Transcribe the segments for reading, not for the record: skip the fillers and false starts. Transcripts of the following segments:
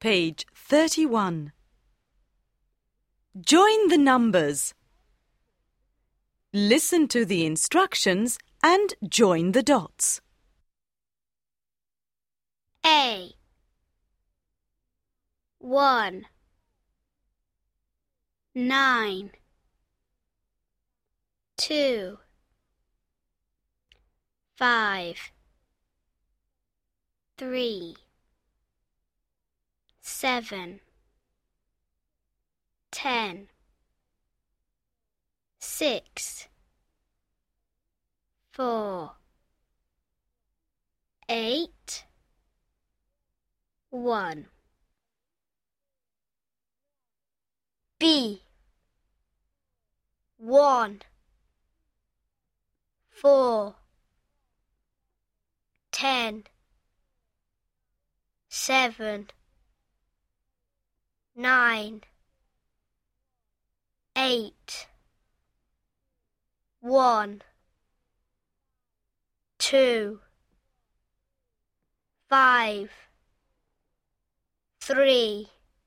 page 31. Join the numbers. Listen to the instructions and join the dots. A 1 9 2 5 3 7 10 6 4 8 1 B 1 4 10 7 9 8 1 2 5 3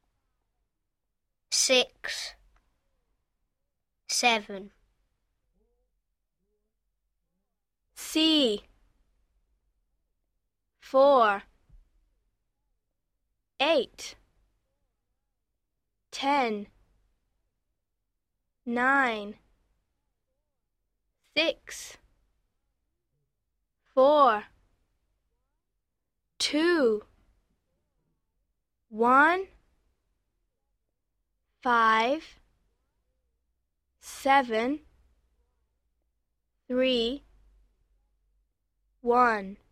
6 7 C 4 8 10 9 6 4 2 1 5 7 3 1